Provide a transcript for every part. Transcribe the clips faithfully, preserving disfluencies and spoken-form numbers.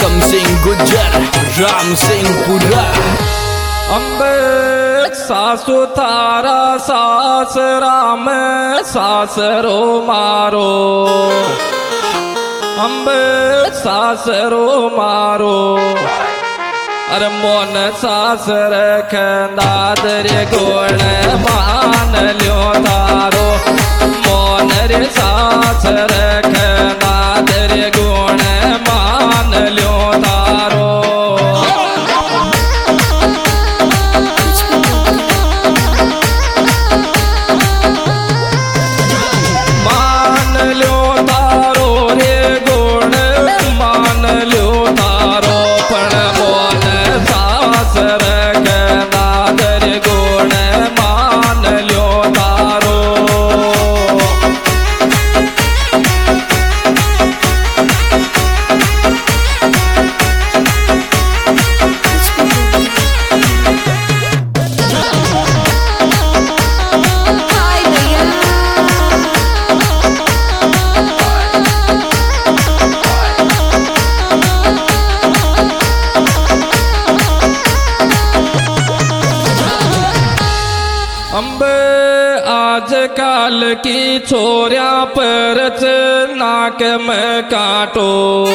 हुकम सिंह गुज्जर राम सिंह पुरा। अम्बे सासु थारा सास राम सासरो मारो, अम्बे सासरो मारो। अरे मोन सासर दादर गुण मान ल्यो तारो, मोन रे सासर दादर गुण मान ल्यो तारो। मान ल्यो तारो रे गुण मान ल्यो तारो, पण मोन सासर दादर गुण मान ल्यो तारो। अम्बे आजकल की छोरिया पर नाक में काटो,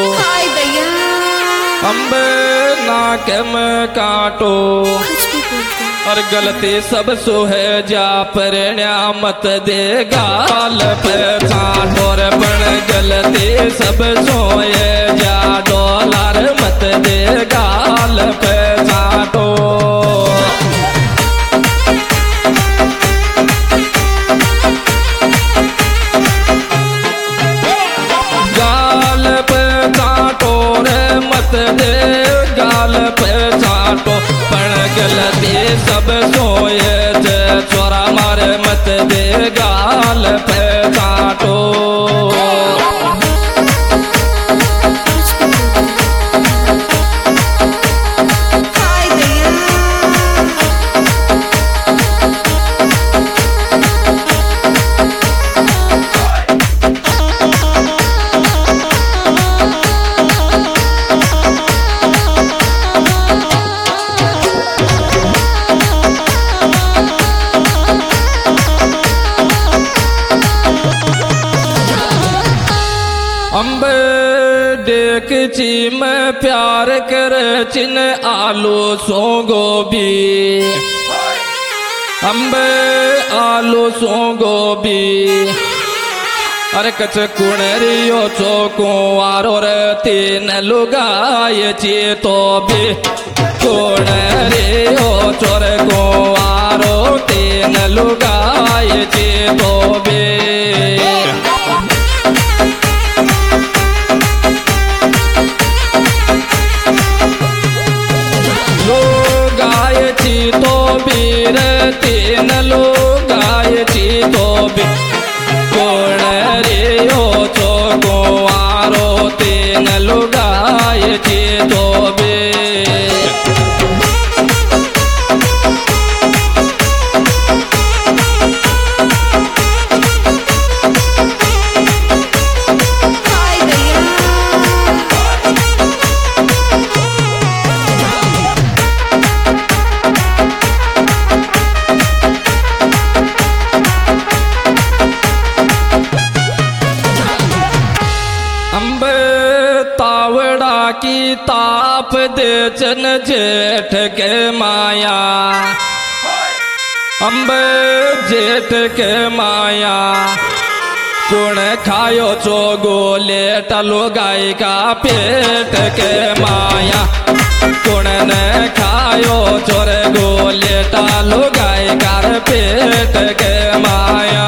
अम्बे नाक में काटो। और गलती सब सोहे जा पर न्यामत दे गाल पे छाटो, पण गलती सब सोए जा डॉलर मत दे गाल पे छाटो। गाल पे चाटो रे मत दे गाल पे चाटो, पण गलती सब सोए जे छोरा मारे मत दे गाल पे चाटो। अम्बे डेकची में प्यार कर चिन आलू सो गोभी, अम्बे आलू सो गोभी। अरे कच कुणरियो चो कुंवारो रे तीन लुगाय ची तो भी, कुणरियो चोर कुंवारो तीन लुगाय ची तो भी। तो बीर तीन लोगाय ची तो भी, कोण रे हो चो कुंवारो तीन लोगाय ची तो भी। अम्बे तावड़ा की ताप दे चन जेठ के माया, अम्बे जेठ के माया। कुण खायो चो गोले टलो गाय का पेट के माया, कुण ने खायो चोर गोले टलो गाय का पेट के माया।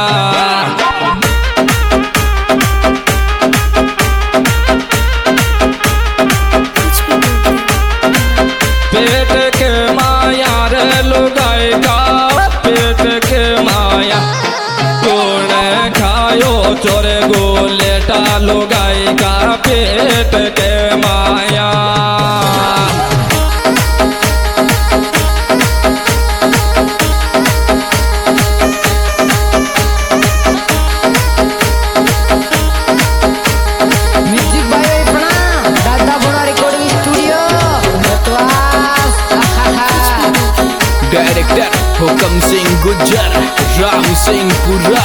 पेट के माया रे लुगाई का पेट के माया, कौन खायो चोर गोले टालो गाय का पेट के माया। म्यूजिक भाई अपना दादा बोला रे हुकम सिंह गुज्जर राम सिंह पुरा।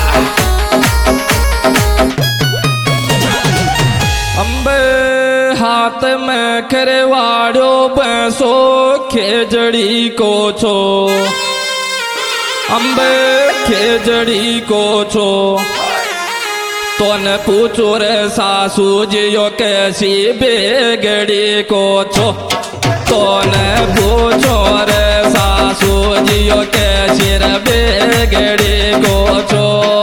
अंबे हाथ में खरवाड़ो बैंसो खेजड़ी को छो, अंबे खेजड़ी को छो। तो न पूछो रे सासू जियो कैसी बेगड़ी को छो, तो न पूछो रे सासू जियो कैसी रे बेगड़ी को छो।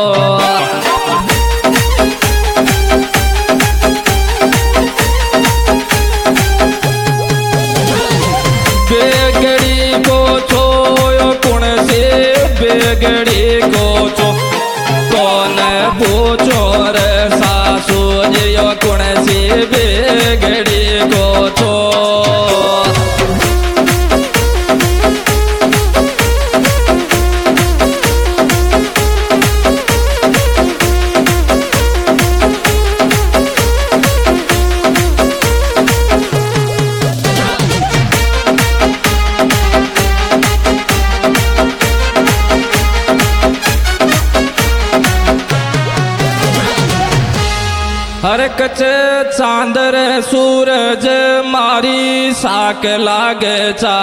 बेगड़ी को छो यो कुण से बेगड़ी को छो, तो न पूछो रे सासू जियो कुण से बेगड़ी को छो। हर कच चांदर सूरज मारी साक लागे चा,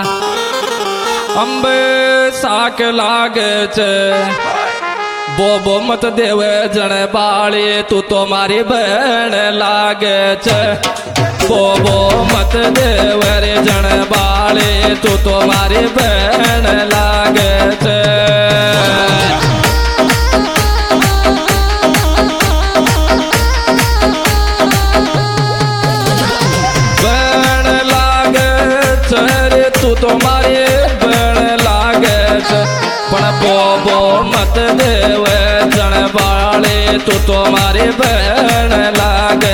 अंबे साक लागे च। बोबो मत देवे जन बाली तू तो मारी बहन लागे च। बोबो मत देवे रे जन बाली तू तो मारी बहन लागे च। तू तो मारे बण लागे पण बोबो मत देवे जन बाले तू तो मारे बण लागे।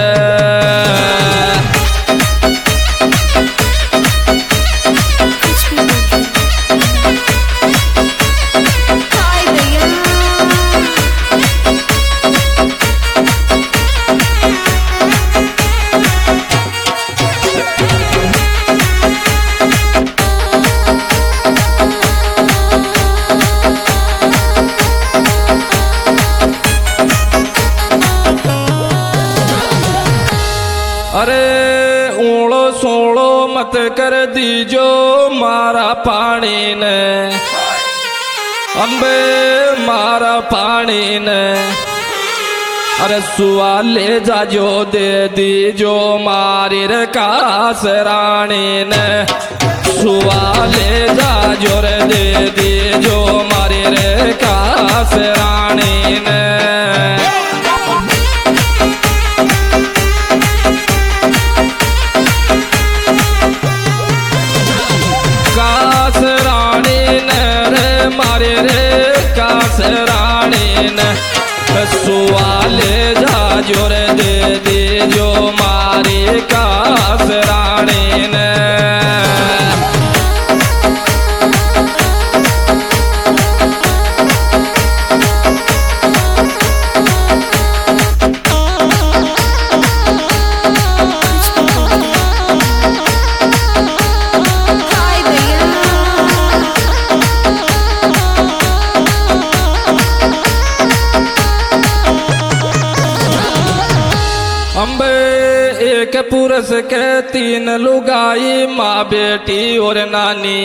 अरे ऊड़ो सोड़ो मत कर दीजो मारा पानी ने, अंबे मारा पानी ने। अरे सुआ ले जाजो दे दीजो मारी रे कास रानी ने, सुआ ले जाजो रे दे दीजो मारी रे कास रानी ने। मारे रे कास रानी ने सुआ ले जाजो रे दे दीजो मारी कास रानी ने। अंबे एक पुरुष के तीन लुगाई माँ बेटी और नानी,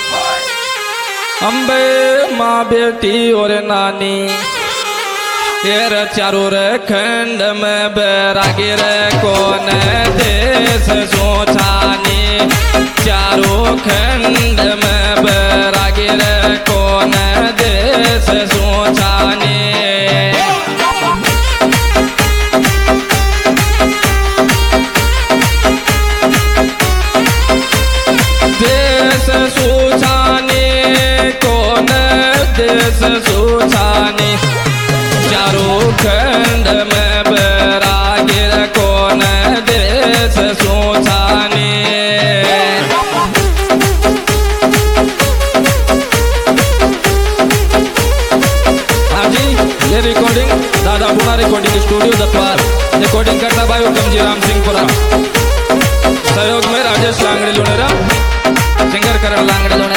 अंबे माँ बेटी और नानी। तेर चारों रे खंड में बैरागी रे कौन देश सोचानी, चारों खंड में बैरागी रे कौन देश सोचानी। देश सोचानी कौन देश सोचानी, चारों खंड में बैरागी कौन देश सोचानी। हाँ जी, ये रिकॉर्डिंग दादा पुरा रिकॉर्डिंग स्टूडियो दत्वार, रिकॉर्डिंग करता भाई हुकम जी राम सिंह पुरा, सहयोग में राजेश लांगड़े लुनेरा, सिंगर करण लांगड़े लुनेरा।